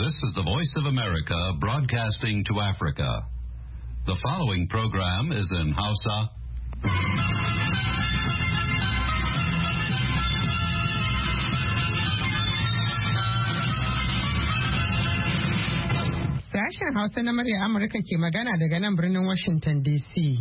This is the Voice of America broadcasting to Africa. The following program is in Hausa. Sashen Hausa na murya Amurka ke magana daga nan birnin Washington DC.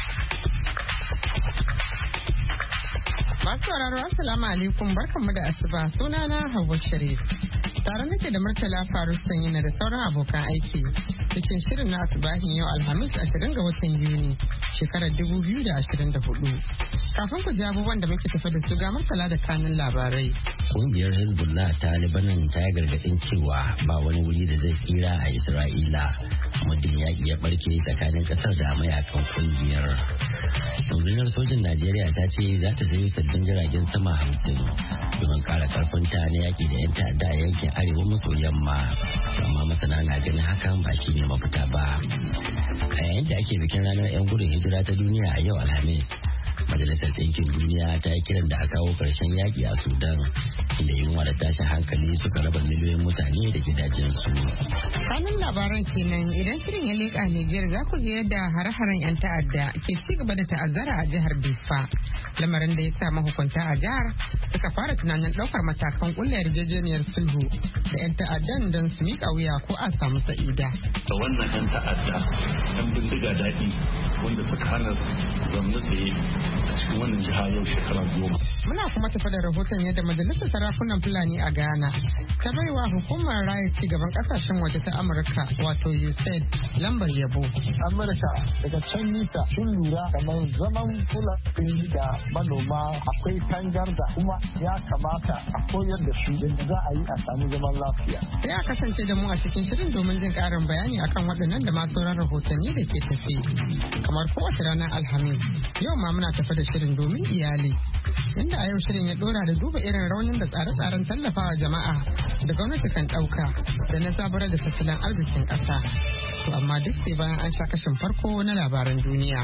Masu sauraro Assalamu alaikum barkanmu da asuba sunana Hauwa Sharif. Tare nake da Murtala Faruk Sanyina da sauran abokan aiki cikin shirin na asubahin yau Alhamis 20 ga watan Yuni shekarar 2024. Kafin ku ji abubuwan da muke tafi da su ga Murtala da kanun labarai. Kungiyar Hezbollah ta Lebanon ta yi gargadin cewa ba wani wuri da zai tsira a Isra'ila muddin yaƙi ya barke tsakanin ƙasar da mayakan kungiyar. Rundunar sojin Najeriya ta ce za ta sayi sabbin jiragen sama 50 domin ƙara ƙarfinta na yaƙi da 'yan ta'adda a yankin arewa maso yamma, amma masana na ganin hakan ba shi ne mafita ba. A yayin da ake bikin ranar 'yan gudun hijira ta duniya a yau Alhamis, Majalisar Ɗinkin Duniya ta yi kiran da a kawo ƙarshen yaƙi a Sudan, inda yunwa da tashin hankali suka raba miliyoyin mutane da gidajensu. Kanun labaran kenan idan shirin ya leƙa Nijar za ku ji yadda hare-haren 'yan ta'adda ke ci gaba da ta'azzara a jihar Diffa. Lamarin da ya sa mahukunta a jihar suka fara tunanin ɗaukar matakan ƙulla yarjejeniyar sulhu da 'yan ta'addan don su miƙa wuya ko a samu sa'ida. Da wannan 'yan ta'adda 'yan bindiga daɗi wanda suka hana zaune tsaye a cikin wannan jiha yau shekara 10. Muna kuma tafi da rahoton yadda majalisar sarakunan Fulani a Ghana ta baiwa hukumar raya ci gaban kasashen waje ta Amurka wato USAID lambar yabo. Amurka daga can nisa sun lura kamar zaman Fulani da manoma akwai tangarda kuma ya kamata a koyar da su yadda za a yi a samu zaman lafiya. Sai a kasance da mu a cikin shirin domin jin karin bayani akan waɗannan da masu sauran rahotanni da ke tafi. Kamar kowace ranar Alhamis, yau ma muna tafi da shirin domin iyali. Inda a yau shirin ya dora da duba irin raunin da tsare-tsaren tallafawa jama'a da gwamnati kan ɗauka da na zaburar da tattalin arzikin ƙasa. To amma duk sai bayan an sha kashin farko na labaran duniya.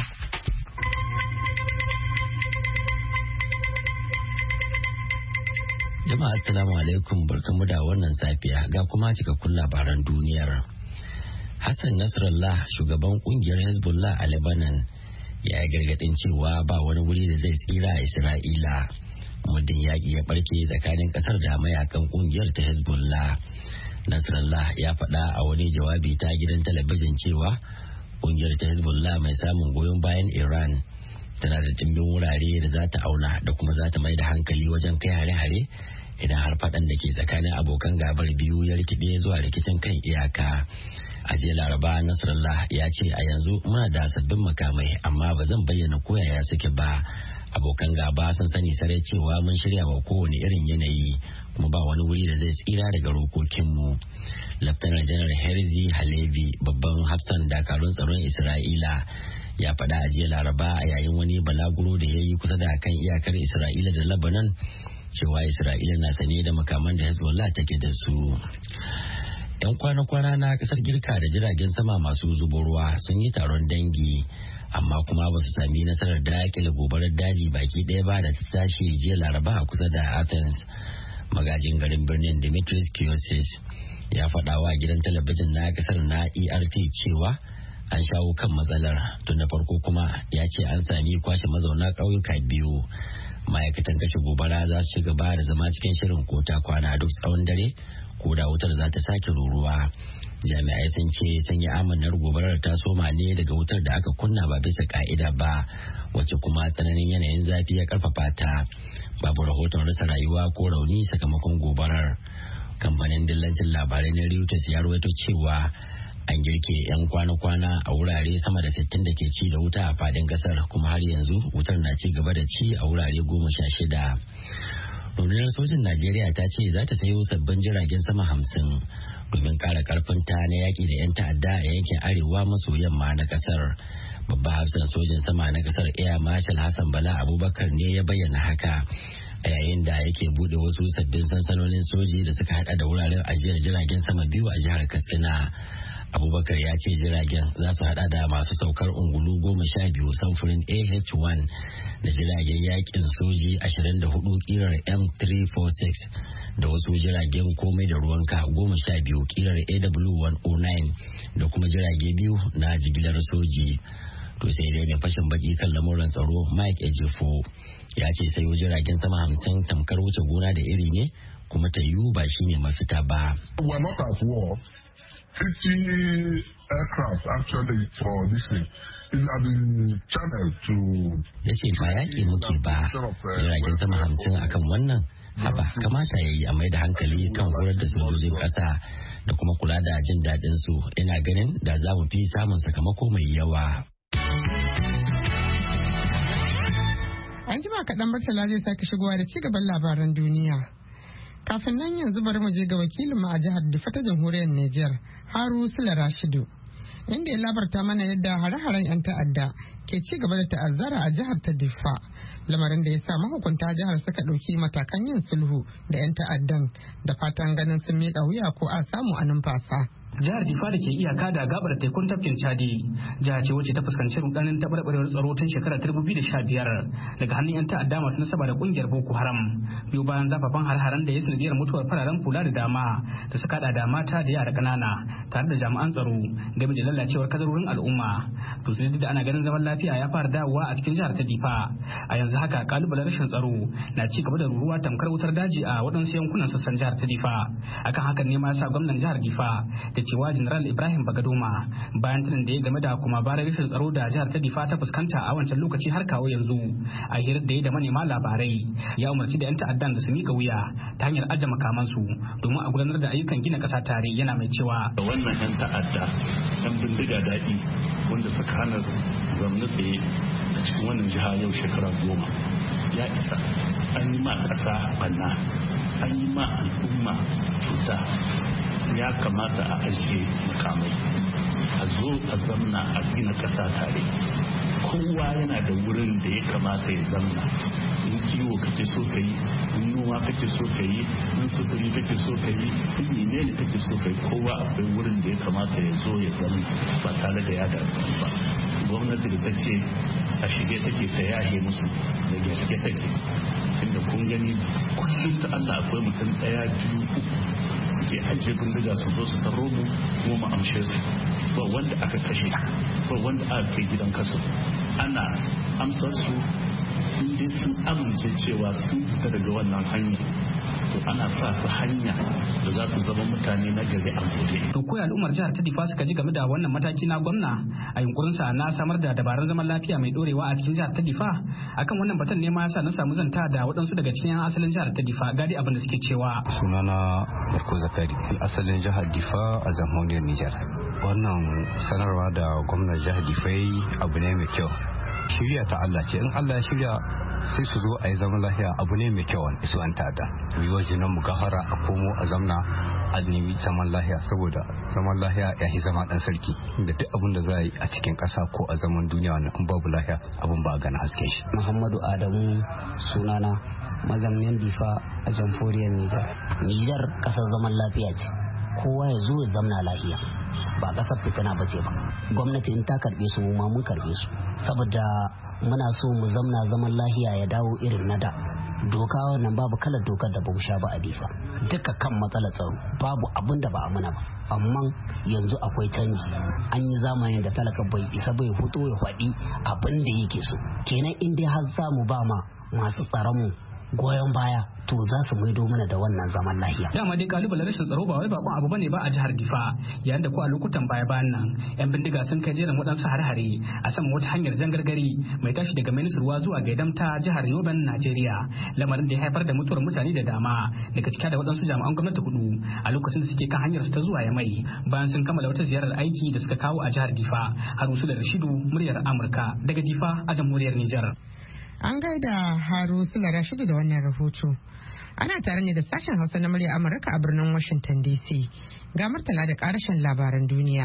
Jama'a assalamu alaikum barkamu da wannan safiya ga kuma cikakkun labaran duniyar. Hassan Nasrallah shugaban kungiyar Hezbollah a Lebanon ya yi gargadin cewa ba wani wuri da zai tsira a Isra'ila muddin yaƙi ya barke tsakanin ƙasar da mayakan kungiyar ta Hezbollah. Nasrallah ya faɗa a wani jawabi ta gidan talabijin cewa kungiyar ta Hezbollah mai samun goyon bayan Iran tana da dimbin wurare da za ta auna da kuma za ta mai da hankali wajen kai hare-hare idan har faɗan da ke tsakanin abokan gabar biyu ya rikide zuwa rikicin kan iyaka. A jiya Laraba Nasrallah ya ce a yanzu muna da sabbin makamai amma ba zan bayyana koyaya suke ba. Abokan gaba sun sani sarai cewa mun shirya wa kowane irin yanayi kuma ba wani wuri da zai tsira daga rokokinmu. Laftanar Janar Herzi Halevi babban hafsan dakarun tsaron Isra'ila ya faɗa a jiya Laraba a yayin wani balaguro da ya yi kusa da kan iyakar Isra'ila da Lebanon cewa Isra'ila na sane da makaman da Hezbollah take da su. 'Yan kwana-kwana na kasar Girka da jiragen sama masu zubo ruwa sun yi taron dangi amma kuma ba su sami nasarar daƙile gobarar daji baki ɗaya ba da ta tashi jiya Laraba a kusa da Athens. Magajin garin birnin Dimitris Kiosis ya faɗa wa gidan talabijin na kasar na ERT cewa an shawo kan matsalar tun da farko kuma ya ce an sami kwashe mazauna ƙauyuka biyu. Ma'aikatan kashe gobara za su ci gaba da zama cikin shirin kota kwana duk tsawon dare ko da wutar za ta sake ruruwa. Jami'ai sun ce sun yi amanar gobarar ta soma ne daga wutar da aka kunna ba bisa ka'ida ba wacce kuma tsananin yanayin zafi ya karfafa ta. Babu rahoton rasa rayuwa ko rauni sakamakon gobarar. Kamfanin dillancin labarai na Reuters ya rawaito cewa an girke 'yan kwana-kwana a wurare sama da 60 da ke ci da wuta a fadin kasar kuma har yanzu wutar na ci gaba da ci a wurare 16. Rundunar sojin Najeriya ta ce za ta sayo sabbin jiragen sama 50 domin ƙara ƙarfinta na yaƙi da 'yan ta'adda a yankin arewa maso yamma na kasar. Babban hafsan sojin sama na kasar Air Marshal Hassan Bala Abubakar ne ya bayyana haka a yayin da yake bude wasu sabbin sansanonin soji da suka hada da wuraren ajiyar jiragen sama biyu a jihar Katsina. Abubakar ya ce jiragen za su hada da masu saukar ungulu 12 samfurin AH-1 da jiragen yakin soji 24 kirar M346 da wasu jiragen komai da ruwanka 12 kirar AW109 da kuma jirage biyu na jigilar soji. To sai dai mai fashin baki kan lamuran tsaro Mike Ejefo ya ce sayo jiragen sama 50 tamkar wuce gona da iri ne kuma ta yiwu ba shine mafita ba. 50 aircraft actually for this thing. Ya ce ba yaƙi muke ba, jiragen sama 50 akan wannan haba kamata ya yi a mai da hankali kan horar da sojojin ƙasa da kuma kula da jin daɗin su. Ina ganin da za mu fi samun sakamako mai yawa. An jima kaɗan Murtala zai sake shigowa da cigaban labaran duniya. Kafin nan yanzu bari mu je ga wakilinmu a jihar Diffa ta jamhuriyar Nijar, Haru Sula Rashidu, inda ya labarta mana yadda hare-haren 'yan ta'adda ke ci gaba da ta'azzara a jihar ta Diffa, lamarin da ya sa mahukunta jihar suka ɗauki matakan yin sulhu da 'yan ta'addan da fatan ganin sun miƙa wuya ko a samu a numfasa. Jihar Difa da ke iyaka da gabar tekun tafkin Chadi, jiha ce wacce ta fuskanci rudanin tabarbarewar tsaro tun shekarar 2015 daga hannun 'yan ta'adda masu nasaba da kungiyar Boko Haram. Biyu bayan zafafan har-haren da ya sanadiyar mutuwar fararen kula da dama da suka hada da mata da yara kanana tare da jami'an tsaro game da lalacewar kadarorin al'umma. To sai da ana ganin zaman lafiya ya fara dawowa a cikin jihar ta Difa. A yanzu haka kalubalen rashin tsaro na ci gaba da ruruwa tamkar wutar daji a waɗansu yankunan sassan jihar ta Difa. Akan hakan ne ma ya sa gwamnan jihar Difa da cewa General Ibrahim Bagadoma bayan tunan da ya game da kuma bayan rashin tsaro da jihar ta Difa ta fuskanta a wancan lokaci har kawo yanzu, a hirar da ya da manema labarai ya umarci da 'yan ta'addan da su mika wuya ta hanyar aje makamansu domin a gudanar da ayyukan gina ƙasa tare. Yana mai cewa wannan 'yan ta'adda 'yan bindiga daɗi wanda suka hana zamne tsaye a cikin wannan jiha yau shekara 10 ya isa. An yi ma ƙasa banna, an yi ma al'umma cuta. Ya kamata a ajiye makamai, a zo a zamna a gina ƙasa tare. Kowa yana da wurin da ya kamata ya zamna. In kiwo kake so ka yi, in noma kake so ka yi, in sufuri kake so ka yi, in menene kake so ka yi, kowa akwai wurin da ya kamata ya zo ya zamna ba tare da ya damu ba. Gwamnati da ta ce a shige take ta yahe musu da gaske take. Tunda kun gani kullum ta Allah akwai mutum 1, 2, 3 suke ajiye bindiga su zo su taro mu kuma mu amshe su. Ba wanda aka kashe, ba wanda aka kai gidan kaso. Ana amsar su inda sun amince cewa sun fita daga wannan hanya, to ana sa su hanya da za su zama mutane na gari a gobe. To koyi al'ummar jihar ta Difa suka ji game da wannan mataki na gwamna a yunkurinsa na samar da dabarun zaman lafiya mai dorewa a cikin jihar ta Difa? Akan wannan batun ne ma yasa na samu zanta da waɗansu daga cikin 'yan asalin jihar ta Difa, gadi abin da suke cewa. Sunana Barko Zakari, asalin jihar Difa a jamhuriyar Nijar. Wannan sanarwa da gwamnan jihar Difa abu ne mai kyau. Shirya ta Allah ce, in Allah ya shirya sai su zo a yi zaman lahiya, abu ne mai kyau su an tada. Mu yi waje nan mu gafara a komo a zamna a nemi zaman lahiya, saboda zaman lahiya ya yi zama dan sarki. Da duk abin da za a yi a cikin ƙasa ko a zaman duniya wannan in babu lahiya abin ba a gana hasken shi. Muhammadu Adamu sunana, mazaunin Difa a jamhuriyar Nijar. Nijar ƙasar zaman lafiya ce, kowa ya zo ya zamna lahiya, ba ƙasar fitina ba ce ba. Gwamnati in ta karɓe su mu ma mun karɓe su, saboda muna so mu zamna zaman lahiya ya dawo irin na da. Doka wannan babu kalar dokar da bamu sha ba a Difa, duka kan matsalar tsaro babu abin da ba a muna ba. Amma yanzu akwai canji, an yi zamanin da talaka bai isa bai fito ya faɗi abin da yake so. Kenan in dai har za mu ba ma masu tsaron mu goyon baya, to za su maido mana da wannan zaman lahiya. Dama dai kalubalen rashin tsaro ba wai bakon abu bane ba a jihar Difa, yayin da ko a lokutan baya bayan nan 'yan bindiga sun kai jerin waɗansu har-hare a saman wata hanyar jangargari mai tashi daga Minisruwa zuwa Gaidam ta jihar Yoben, Najeriya, lamarin da ya haifar da mutuwar mutane da dama daga cike da waɗansu jami'an gwamnati 4 a lokacin da suke kan hanyar su ta zuwa Yamai bayan sun kammala wata ziyarar aiki da suka kawo a jihar Difa. Harusu da Rashidu, muryar Amurka daga Difa a jamhuriyar Nijar. An gaida Haru Sula Rashidu da wannan rahoto. Ana tare ne da sashen Hausa na murya Amurka a birnin Washington DC. Ga Murtala da karashin labaran duniya.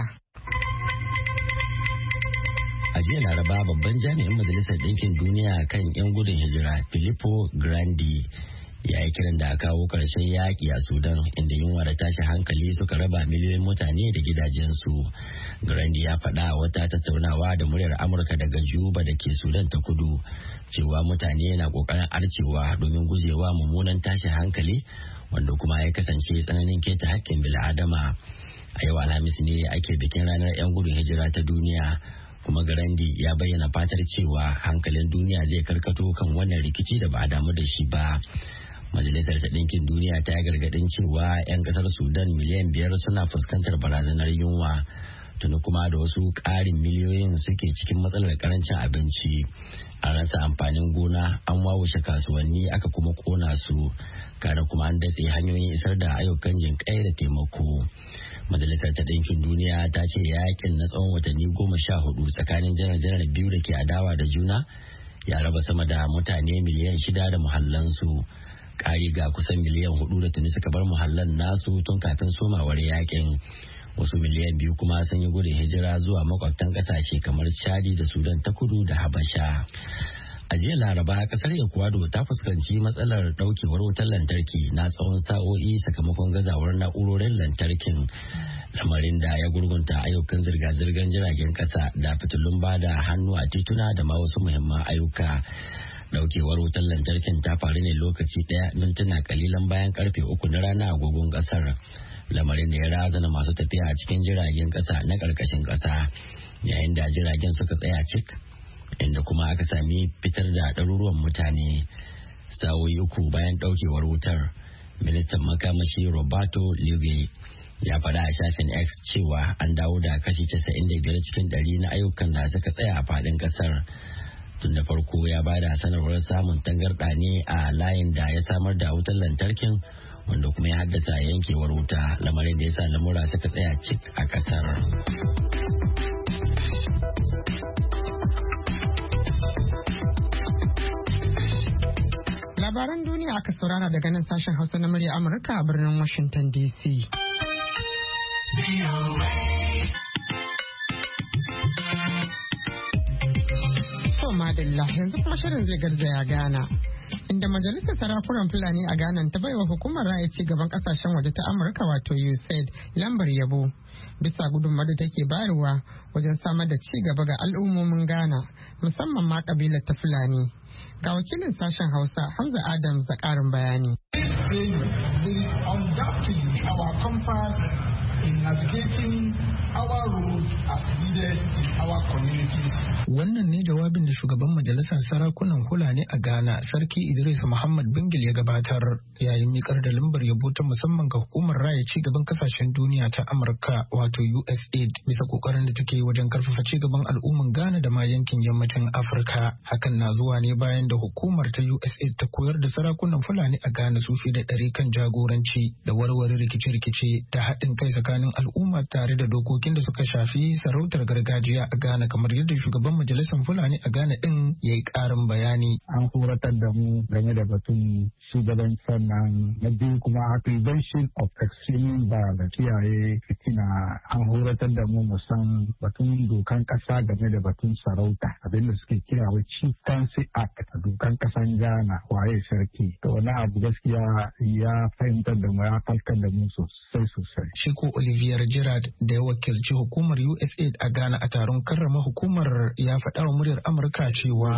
A jiya Laraba babban jami'in Majalisar Ɗinkin Duniya kan 'yan gudun hijira Filippo Grandi ya yi kiran da a kawo ƙarshen yaƙi a Sudan inda yunwa da tashi hankali suka raba miliyoyin mutane da gidajensu. Grandi ya faɗa wata tattaunawa da muryar Amurka daga Juba da ke Sudan ta kudu cewa mutane na ƙoƙarin arcewa domin gujewa mummunan tashi hankali wanda kuma ya kasance tsananin keta haƙƙin bil'adama. A yau Alhamis ne ake bikin ranar 'yan gudun hijira ta duniya. Kuma Grandi ya bayyana fatar cewa hankalin duniya zai karkato kan wannan rikici da ba a damu da shi ba. Majalisar Ɗinkin Duniya ta yi gargaɗin cewa 'yan ƙasar Sudan miliyan 5 suna fuskantar barazanar yunwa. Tuni kuma da wasu ƙarin miliyoyin suke cikin matsalar karancin abinci. An rasa amfanin gona, an wawushe kasuwanni aka kuma ƙona su. Kana kuma an datse hanyoyin isar da ayyukan jinƙai da taimako. Majalisar ta Ɗinkin Duniya ta ce yakin na tsawon watanni 14 tsakanin janar-janar biyu da ke adawa da juna ya raba sama da mutane miliyan 6 da muhallansu. Ƙari ga kusan miliyan 4 da tuni suka bar muhallan nasu tun kafin somawar yakin. Wasu miliyan 2 kuma sun yi gudun hijira zuwa makwabtan ƙasashe kamar Chadi da Sudan ta kudu da Habasha. A jiya Laraba kasar Ecuador ta fuskanci matsalar daukewar wutar lantarki na tsawon sa'o'i sakamakon gazawar na'urorin lantarkin, lamarin da ya gurgunta ayyukan zirga-zirgar jiragen kasa da fitilun bada hannu a tituna da ma wasu muhimman ayyuka. Daukewar wutar lantarkin ta faru ne lokaci daya mintuna kalilan bayan karfe 3 na rana a agogon kasar, lamarin da ya razana masu tafiya a cikin jiragen kasa na karkashin kasa, yayin da jiragen suka tsaya cik, inda kuma aka sami fitar da ɗaruruwan mutane. Sa'o'i 3 bayan ɗaukewar wutar, ministan makamashi Roberto Ligue ya faɗa a shafin X cewa an dawo da kashi 95 cikin 100 na ayyukan da suka tsaya a faɗin ƙasar. Tun da farko ya ba da sanarwar samun tangarɗa ne a layin da ya samar da wutar lantarkin, wanda kuma ya haddasa yankewar wuta, lamarin da ya sa lamura suka tsaya cik a ƙasar. Labaran duniya aka saurara daga nan sashen Hausa na murya Amurka a birnin Washington DC. To madalla, yanzu kuma shirin zai garzaya Ghana. Inda majalisar sarakunan Fulani a Ghana ta baiwa hukumar raya ci gaban kasashen waje ta Amurka wato USAID lambar yabo bisa gudunmawar da take bayarwa wajen samar da ci gaba ga al'ummomin Ghana, musamman ma kabilar ta Fulani. Ga wakilin sashen Hausa Hamza Adams da ƙarin bayani. In navigating our road as leaders in our communities. Wannan ne jawabin da shugaban majalisar sarakunan Fulani a Ghana, Sarki Idris Muhammad Bingil ya gabatar yayin mikar da lambar yabo ta musamman ga hukumar raya ci gaban kasashen duniya ta Amurka wato USAID bisa kokarin da take wajen karfafa ci gaban al'umman Ghana da ma yankin yammacin Afirka. Hakan na zuwa ne bayan da hukumar ta USAID ta koyar da sarakunan Fulani a Ghana su fi da 100 kan jagoranci da warware rikice-rikice da haɗin kai tsakanin al'umma tare da dokokin da suka shafi sarautar gargajiya a Ghana, kamar yadda shugaban majalisar Fulani a Ghana din ya yi ƙarin bayani. An horatar da mu game da batun shugaban sannan na biyu kuma prevention of extreme violence, kiyaye fitina. An horatar da mu musan batun dokan ƙasa game da batun sarauta, abinda suke kira wa Chieftaincy Act a dokan ƙasan Ghana, waye sarki. To wani abu gaskiya ya fahimtar da mu, ya falkar da mu sosai. Shiko Olivier Gerard da ya wakilci hukumar USAID a Ghana a taron karrama hukumar ya faɗa wa muryar Amurka cewa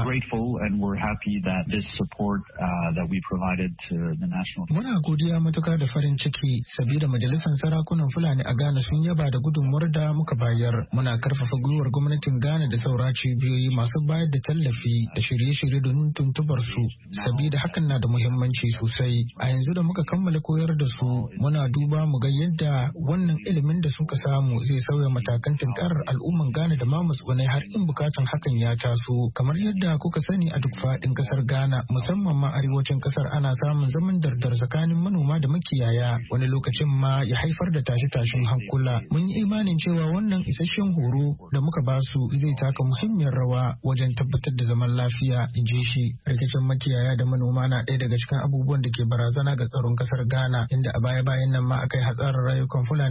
muna godiya matuƙa da farin ciki sabida majalisar sarakunan Fulani a Ghana sun yaba da gudunmuwar da muka bayar. Muna karfafa gwiwar gwamnatin Ghana da saura cibiyoyi masu bayar da tallafi da shirye-shirye don tuntubar su sabida hakan na da muhimmanci sosai. A yanzu da muka kammala koyar da su muna duba mu ga yadda wannan ilimin da suka samu zai sauya matakan tunkarar al'umman Ghana da ma matsugunai har in bukatan hakan ya taso. Kamar yadda kuka sani a duk faɗin ƙasar Ghana musamman ma arewacin ƙasar ana samun zaman dardar tsakanin manoma da makiyaya, wani lokacin ma ya haifar da tashe-tashen hankula. Mun yi imanin cewa wannan isasshen horo da muka basu zai taka muhimmiyar rawa wajen tabbatar da zaman lafiya, in ji shi. Rikicin makiyaya da manoma na ɗaya daga cikin abubuwan da ke barazana ga tsaron ƙasar Ghana, inda a baya-bayan nan ma aka yi hatsarin rayukan Fulani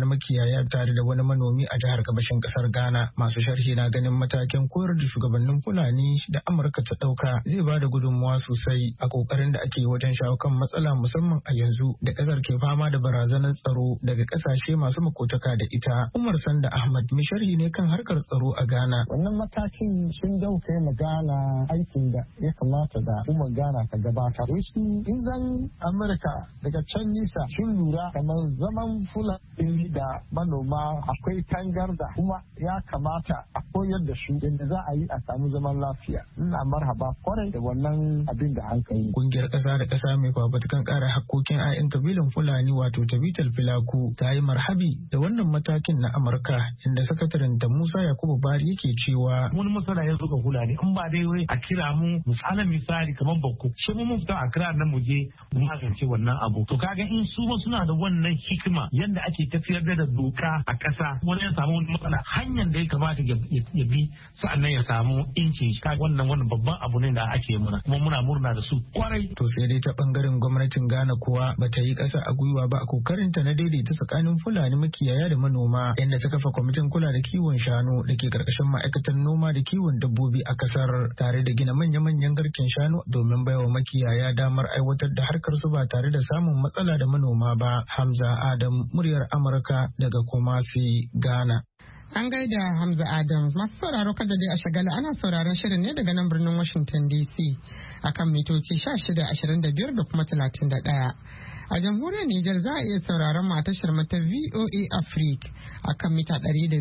wani makiyaya tare da wani manomi a jihar gabashin kasar Ghana. Masu sharhi na ganin matakin koyar da shugabannin Fulani da Amurka ta ɗauka zai ba da gudunmuwa sosai a kokarin da ake wajen shawo kan matsala musamman a yanzu da kasar ke fama da barazanar tsaro daga kasashe masu makotaka da ita. Umar Sanda Ahmad mai sharhi ne kan harkar tsaro a Ghana. Wannan matakin sun dauke ma Ghana aikin da ya kamata da umar Ghana ta gabata. Wasu izan Amurka daga can nisa sun lura kamar zaman Fulani da manoma akwai tangarda kuma ya kamata a koyar da su yadda za a yi a samu zaman lafiya. Ina marhaba kwarai da wannan abin da an kai. Kungiyar ƙasa da ƙasa mai fafutukan ƙara hakkokin 'ya'yan kabilan Fulani wato Tabital Filaku ta yi marhabi da wannan matakin na Amurka inda sakataren ta Musa Yakubu Bari yake cewa wani matsala ya zo ga Fulani in ba dai wai a kira mu misali kamar bakko shi mun fita a kira nan mu je mu magance wannan abu to kaga in su ma suna da wannan hikima yanda ake tafiyar da doka a ƙasa wani ya samu wani matsala hanyar da ya kamata ya bi sa'annan ya samu incin shi kaga wannan babban abu ne da ake muna kuma muna murna da su kwarai. To sai dai ta bangaren gwamnatin Ghana kuwa bata yi ƙasa a gwiwa ba a kokarin ta na daidaita tsakanin Fulani makiyaya da manoma inda ta kafa kwamitin kula da kiwon shanu da ke karkashin ma'aikatan noma da kiwon dabbobi a kasar tare da gina manya-manyan garken shanu domin baiwa makiyaya damar aiwatar da harkar su ba tare da samun matsala da manoma ba. Hamza Adam muryar Amurka daga Kumasi, Ghana. An gaida Hamza Adams. Masu sauraro kada dai a shagala ana sauraron shirin ne daga nan birnin Washington DC akan mitoci 1625 da kuma 31. A jamhuriyar Nijar za a iya sauraron mu a tashar mata VOA Africa akan mita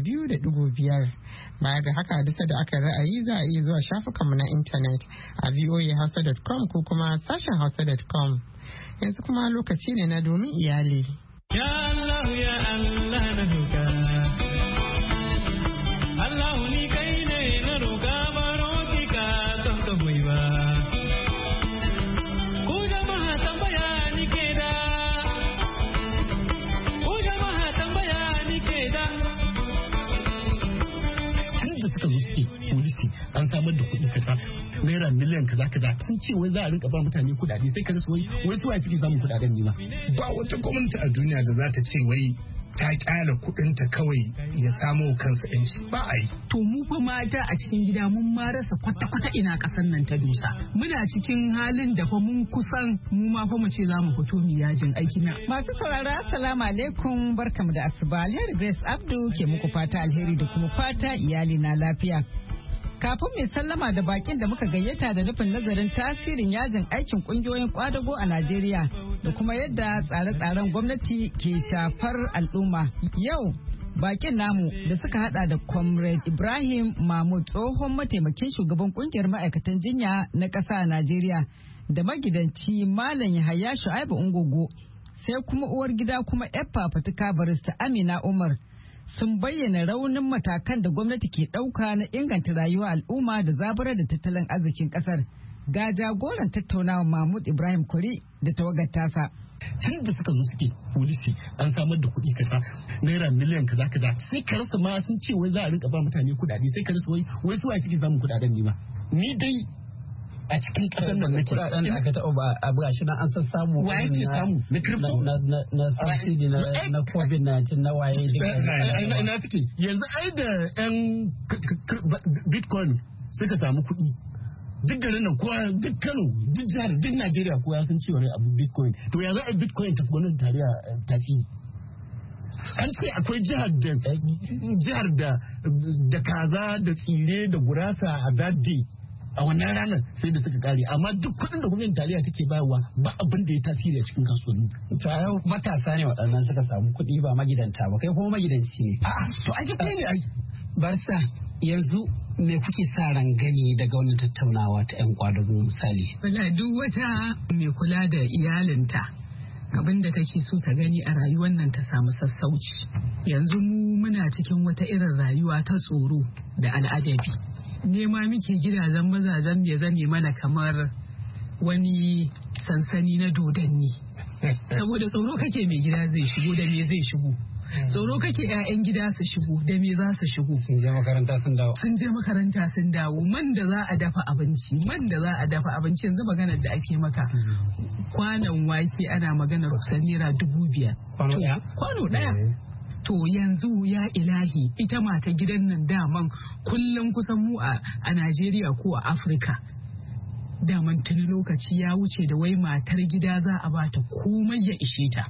200.5. Baya ga haka duka da aka ra'ayi za a iya zuwa shafukanmu na intanet a voahausa.com ko kuma sashen hausa.com. Yanzu kuma lokaci ne na domin iyali. Ya Allah ya Allah na roƙa. Allah ni kai ne na roƙa baro ki ka don ka hoyi ba. Ku jama'a tambaya ni ke da. Ku jama'a tambaya ni ke da. Tun da suka zo suke polisi an samar da kuɗi kasa naira miliyan kaza sun ce wai za a rinka ba mutane kuɗaɗe sai ka rasa wai su waye suke samun kuɗaɗen ne ba wata gwamnati a duniya da za ta ce wai ta kyala kudinta kawai ya samo kansa yanci ba a yi. To mu fa mata a cikin gida mun ma rasa kwata-kwata ina kasan nan ta dosa. Muna cikin halin da fa mun kusan mu ma fa mu ce za mu fito mu yajin aiki na. Masu saurara assalamu alaikum barkamu da asuba. Alheri Grace Abdu ke muku fata alheri da kuma fata iyali na lafiya. Kafin mai sallama da bakin da muka gayyata da nufin nazarin tasirin yajin aikin kungiyoyin kwadago a Najeriya da kuma yadda tsare-tsaren gwamnati ke shafar al'umma. Yau bakin namu da suka hada da Comrade Ibrahim Mahmud tsohon mataimakin shugaban kungiyar ma'aikatan jinya na ƙasa a Najeriya da magidanci Malam Yahaya Shu'aibu Ungogo sai kuma uwar gida kuma yar fafatuka barista Amina Umar. Sun bayyana raunin matakan da gwamnati ke ɗauka na inganta rayuwar al'umma da zaburar da tattalin arzikin ƙasar. Ga jagoran tattaunawa Mahmud Ibrahim Kuri da tawagar tasa. Tun da suka zo suke polisi an samar da kuɗi kasa naira miliyan kaza sai ka rasa ma sun ce wai za a rinka ba mutane kuɗaɗe sai ka rasa wai su waye suke samun kuɗaɗen ne ba. Ni dai a cikin kasar nan nake kudaden da aka taɓa a buga shi nan an san samu waye ke samu na crypto na subsidy na covid-19 na waye ina suke yanzu ai da yan bitcoin suka samu kuɗi duk garin nan kowa duk Kano duk jihar duk Najeriya kowa sun ce wani abu bitcoin to yanzu ai bitcoin ta gwamnatin tarayya tasiri an ce akwai jihar da kaza da tsire da gurasa a that day a wannan ranar sai da suka kare amma duk kuɗin da gwamnatin tarayya take bayarwa ba abin da ya tasiri a cikin kasuwanni. To a yau matasa ne waɗannan suka samu kuɗi ba magidanta ba kai kuma magidanci ne. To ai kai ne ai. Barsa yanzu me kuke sa ran gani daga wannan tattaunawa ta 'yan kwadago misali? Wala duk wata mai kula da iyalinta abin da take so ta gani a rayuwar nan ta samu sassauci. Yanzu mu muna cikin wata irin rayuwa ta tsoro da al'ajabi. Nema muke gidajen mazajen ya zame mana kamar wani sansani na dodanni. Saboda tsoro kake mai gida zai shigo da me zai shigo. Tsoro kake 'ya'yan gida su shigo da me za su shigo. Sun je makaranta sun dawo. Sun je makaranta sun dawo. Man da za a dafa abinci yanzu maganar da ake maka. Kwanon wake ana maganar kusan naira 5,000. Kwano ɗaya? Kwano ɗaya. To yanzu ya ilahi ita mata gidan nan daman kullum kusan mu a Najeriya ko a Afirka. Daman tuni lokaci ya wuce da wai matar gida za a bata komai ya ishe ta.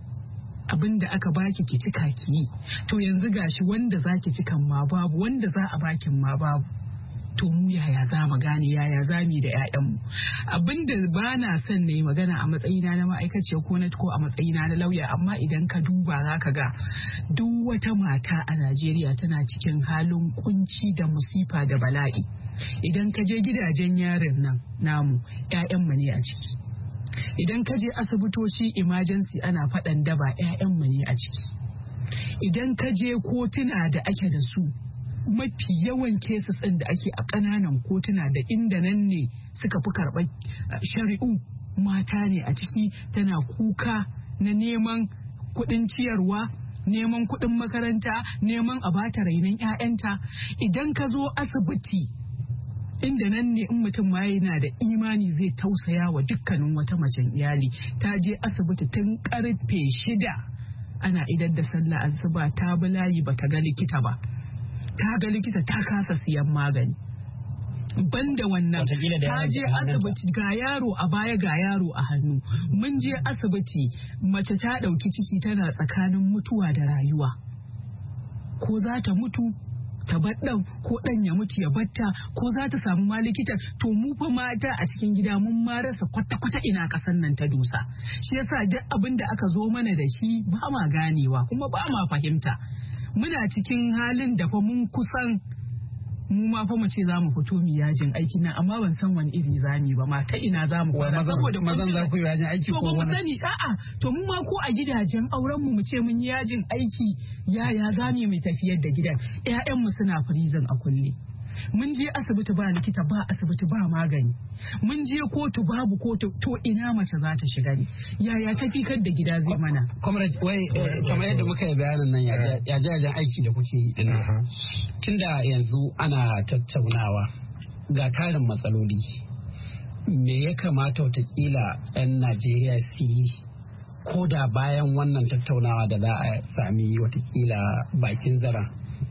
Abin da aka baki ki cika ki yi. To yanzu gashi wanda za ki cikan ma babu, wanda za a bakin ma babu. To mu yaya za mu gane, yaya za mu yi da 'ya'yanmu. Abin da ba na son na yi magana a matsayina na ma'aikaciya ko a matsayina na lauya, amma idan ka duba za ka ga duk wata mata a Najeriya tana cikin halin kunci da musifa da bala'i. Idan ka je gidajen yarin nan namu 'ya'yanmu ne a ciki. Idan ka je asibitoci emergency ana faɗan daba 'ya'yanmu ne a ciki. Idan ka je kotuna da ake da su, mafi yawan cases ɗin da ake a ƙananan kotuna da inda nan ne suka fi karɓar shari'u, mata ne a ciki, tana kuka na neman kuɗin ciyarwa, neman kuɗin makaranta, neman a bata rainon 'ya'yanta. Idan ka zo asibiti, inda nan ne in mutum ma yana da imani zai tausaya wa dukkanin wata macen iyali, ta je asibiti tun karfe 6 ana idar da sallah asuba, ta bi layi ba ta ga likita ba, ta ga likita ta kasa siyan magani. Banda wannan ta je asibiti ga yaro a baya ga yaro a hannu. Mun je asibiti mace ta ɗauki ciki tana tsakanin mutuwa da rayuwa, ko za ta mutu ta bar ɗan, ko ɗan ya mutu ya batta, ko za ta samu ma likita. To mu fa mata a cikin gida mun ma rasa kwata-kwata ina ƙasan nan ta dosa. Shi yasa duk abin da aka zo mana da shi ba ma ganewa kuma ba ma fahimta. Muna cikin halin da fa mun kusan mu ma fa mu ce za mu fito mu yajin aiki nan, amma ban san wani iri zani ba, ma ta ina za mu fara, saboda mazan za ku yi yajin aiki ko wani sani. A'a, to mu ma ko a gidajen auren mu ce mun yi yajin aiki, yaya za mu tafiyar da gidan. 'Ya'yanmu suna prison a kulle. Mun je asibiti ba likita, ba asibiti ba magani. Mun je kotu babu kotu, to ina mace za ta shiga ne? Yaya tafikar da gida zai mana? Comrade, wai kamar yadda muka yi bayanin nan ya jajen aiki da kuke yi din. Tunda yanzu ana tattaunawa ga tarin matsaloli, me ya kamata watakila 'yan Najeriya su yi ko da bayan wannan tattaunawa da za a sami watakila bakin zara?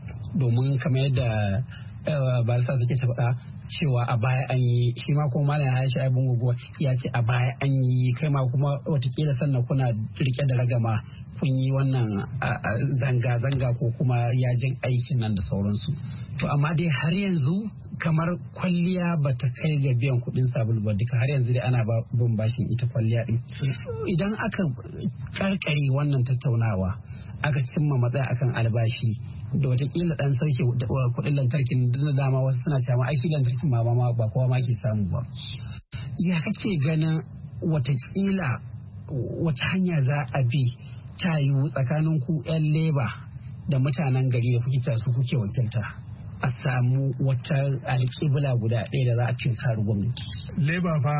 Domin kamar yadda barisa take ta faɗa cewa a baya an yi, shi ma kuma malam Aisha Ibn Gogo ya ce a baya an yi, kai ma kuma watakila sannan kuna rike da ragama kun yi wannan zanga-zanga ko kuma yajin aikin nan da sauransu. To amma dai har yanzu kamar kwalliya ba ta kai ga biyan kuɗin sabulu ba, duka har yanzu dai ana bin bashin ita kwalliya din. Idan aka karkare wannan tattaunawa aka cimma matsaya akan albashi da watakila dan sauke kuɗin lantarkin da dama wasu suna cewa ai shi lantarkin ma ba kowa ma ke samu ba. Ya kake ganin watakila wata hanya za a bi ta yiwu tsakanin ku 'yan leba da mutanen gari da kuke tasu kuke wakilta a samu wata alƙibla guda ɗaya da za a tinkari gwamnati? Leba fa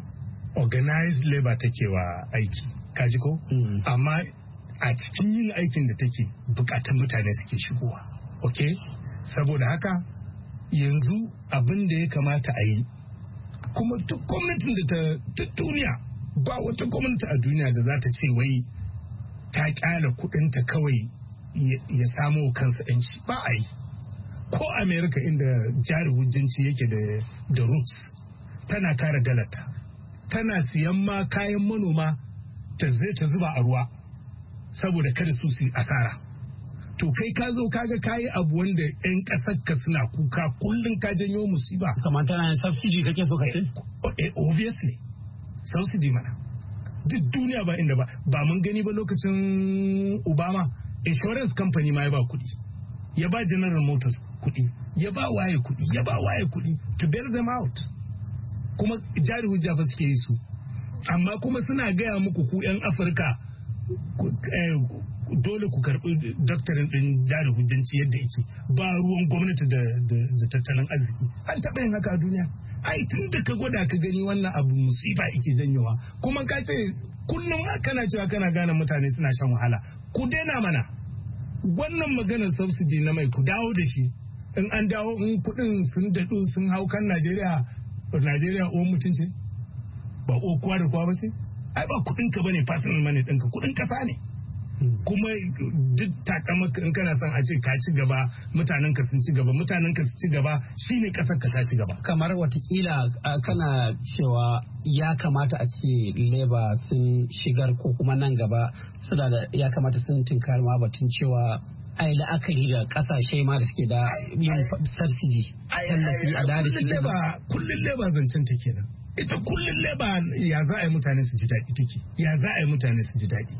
organized labor take wa aiki, kaji ko? Amma a cikin yin aikin da take bukatan mutane suke shigowa, ok? Saboda haka yanzu abin da ya kamata a yi, kuma duk gwamnatin da ta duniya, ba wata gwamnati a duniya da za ta ce wai ta kyala kudinta kawai ya samu kansa yanci, ba a yi. Ko America inda jari hujjanci yake da roots, tana kare dalarta, tana siyan ma kayan manoma ta zuba a ruwa saboda kada su asara. To kai ka zo kaga kayi abu wanda 'yan ƙasar ka suna kuka kullum ka janyo musiba. Kamar tana yin subsidy kake so ka ce? Obviously subsidy mana. Duk duniya ba inda ba mun gani ba lokacin Obama, insurance company ma ya ba kuɗi, ya ba General Motors kuɗi, ya ba waye kuɗi to bail them out. Kuma jari hujja fa suke yi su, amma kuma suna gaya muku ku 'yan Afirka dole ku karɓi doktorin ɗin jari hujjanci yadda yake, ba ruwan gwamnati da tattalin arziki. An taɓa yin haka a duniya? Ai tun da ka gwada ka gani wannan abu musiba ike janyowa, kuma ka ce kullum kana cewa kana gane mutane suna shan wahala. Ku daina mana wannan maganar subsidy na mai, ku dawo da shi. In an dawo, in kuɗin sun daɗu sun hau kan Najeriya uwan mutunci ba kowa da kowa ba ce? Ai ba kuɗin ka bane personal money ɗinka, kuɗin ƙasa ne. kuma duk takamaka in kana son a ce ka ci gaba mutanen ka sun ci gaba shine kasar ka ta ci gaba. Kamar watakila kana cewa ya kamata a ce Labour sun shigar ko kuma nan gaba suna da ya kamata sun tinkar ma batun cewa ai la'akari da kasashe ma da suke da yin subsidy tallafi a da kullun Labour zancen ta kenan. Ita kullun Labour ya za a yi mutane su ji daɗi take. Ya za a yi mutane su ji daɗi.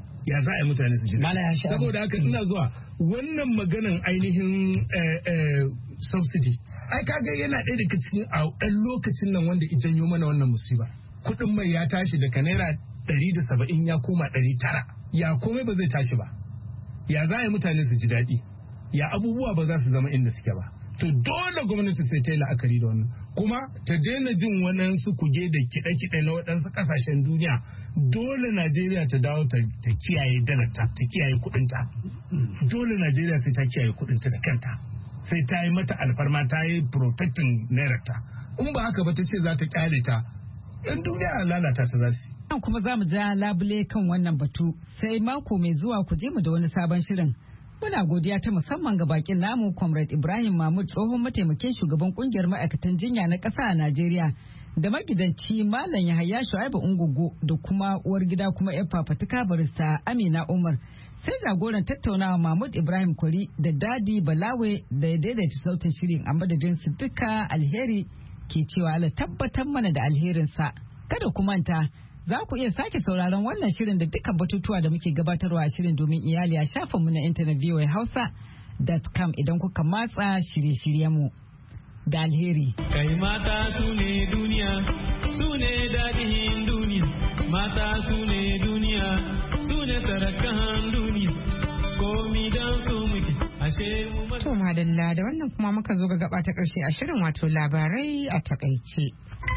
Saboda haka ina zuwa wannan maganan ainihin subsidy. Ai kaga yana ɗaya daga cikin a ɗan lokacin nan wanda ya janyo mana wannan musiba. Kuɗin mai ya tashi daga naira 170 ya koma 900. Ya komai ba zai tashi ba. Ya za a yi mutane su ji daɗi. Ya abubuwa ba za su zama inda suke ba. To dole gwamnati sai ta yi la'akari da wannan kuma ta daina jin waɗansu kuge da kiɗe-kiɗe na waɗansu ƙasashen duniya. Dole Najeriya ta dawo ta kiyaye dalarta, ta kiyaye kuɗinta. Dole Najeriya sai ta kiyaye kuɗinta da kanta, sai ta yi mata alfarma, ta yi protecting nairarta. In ba haka ba ta ce za ta kyale ta, yan duniya lalata ta za su. Kuma za mu ja labule kan wannan batu sai mako mai zuwa ku je mu da wani sabon shirin. Muna godiya ta musamman ga bakin namu Comrade Ibrahim Mahmud, tsohon mataimakin shugaban kungiyar ma'aikatan jinya na ƙasa a Najeriya, da magidanci Malam Yahaya Shu'aibu Ungugu, da kuma uwar gida kuma yar fafatuka barista Amina Umar. Sai jagoran tattaunawa Mahmud Ibrahim Kwari da Dadi Balawe da ya daidaita sautin shirin, a madadin su duka alheri ke cewa Allah tabbatar mana da alherinsa. Kada ku manta, za ku iya sake sauraron wannan shirin da dukkan batutuwa da muke gabatarwa a shirin domin iyali a shafinmu na intanet voahausa.com idan kuka matsa shirye-shiryenmu da alheri. Kai mata su ne duniya, su ne daɗin duniya, mata su ne duniya, su ne sarakan duniya, komi don su muke, ashe mu mata. To madalla da wannan kuma muka zo ga gaba ta ƙarshe a shirin, wato labarai a takaice.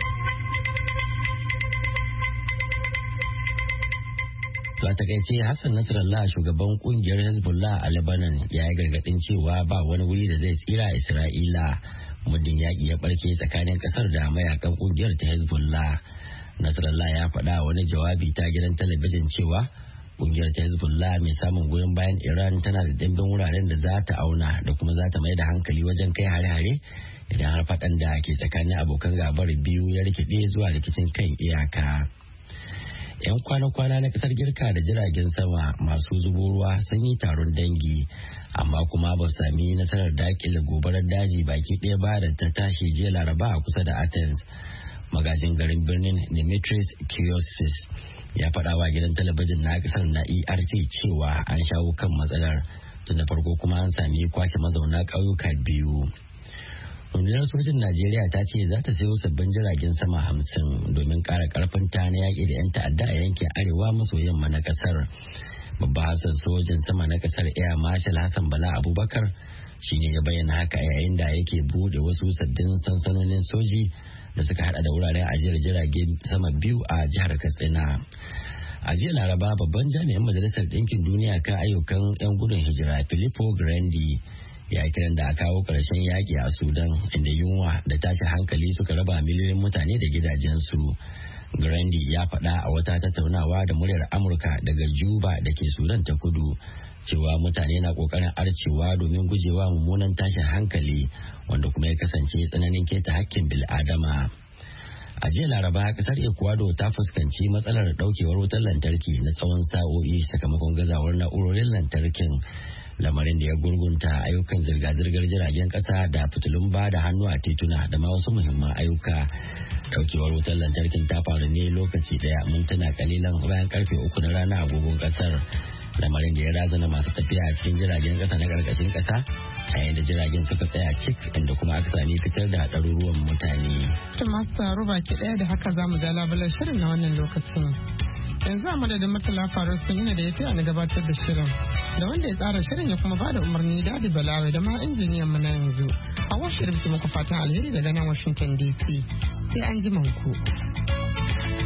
To a takaice Hassan Nasrallah, shugaban kungiyar Hezbollah a Lebanon, ya yi gargadin cewa ba wani wuri da zai tsira Isra'ila muddin yaƙi ya barke tsakanin ƙasar da mayakan kungiyar ta Hezbollah. Nasrallah ya faɗa wani jawabi ta gidan talabijin cewa kungiyar ta Hezbollah mai samun goyon bayan Iran tana da dimbin wuraren da za ta auna da kuma za ta mai da hankali wajen kai hare-hare idan har faɗan da ke tsakanin abokan gabar biyu ya rikide zuwa rikicin kan iyaka. 'Yan kwana-kwana na kasar Girka da jiragen sama masu zubo ruwa sun yi taron dangi, amma kuma ba su sami nasarar dakile gobarar daji baki ɗaya ba da ta tashi jiya Laraba a kusa da Athens. Magajin garin birnin Dimitris Kiosis ya faɗa wa gidan talabijin na kasar na ERT cewa an shawo kan matsalar, tun da farko kuma an sami kwashe mazauna ƙauyuka biyu. Rundunar sojin Najeriya ta ce za ta sayo sabbin jiragen sama 50 domin ƙara ƙarfin ta na yaƙi da 'yan ta'adda a yankin arewa maso yamma na ƙasar. Babban hafsan sojin sama na ƙasar Air Marshal Hassan Bala Abubakar shi ne ya bayyana haka yayin da yake buɗe wasu sabbin sansanonin soji da suka hada da wuraren ajiyar jiragen sama 2 a jihar Katsina. A jiya Laraba, babban jami'in Majalisar Ɗinkin Duniya kan ayyukan 'yan gudun hijira Filippo Grandi ya kiran da a kawo ƙarshen yaƙi a Sudan, inda yunwa da tashin hankali suka raba miliyoyin mutane da gidajensu. Grandi ya faɗa a wata tattaunawa da muryar Amurka daga Juba da ke Sudan ta kudu cewa mutane na ƙoƙarin arcewa domin gujewa mummunan tashin hankali wanda kuma ya kasance tsananin keta hakkin bil'adama. A jiya Laraba, kasar Ecuador ta fuskanci matsalar ɗaukewar wutar lantarki na tsawon sa'o'i sakamakon gazawar na'urorin lantarkin, lamarin da ya gurgunta ayyukan zirga-zirgar jiragen kasa da fitilun ba da hannu a tituna da ma wasu muhimman ayyuka. Daukewar wutar lantarkin ta faru ne lokaci daya mintuna kalilan bayan karfe 3 na rana agogon kasar, lamarin da ya razana masu tafiya a cikin jiragen kasa na karkashin kasa a yayin da jiragen suka tsaya cik, inda kuma aka sami fitar da ɗaruruwan mutane. To masu tsaro baki ɗaya da haka zamu ja labulan shirin na wannan lokacin. Yanzu a madadin Murtala Faruk sun yana da ya taya na gabatar da shirin, da wanda ya tsara shirin ya kuma bada umarni Dadi Balawe da ma injiniyan mu na yanzu. A washe muku fatan alheri daga nan Washington DC. Sai an ji ku.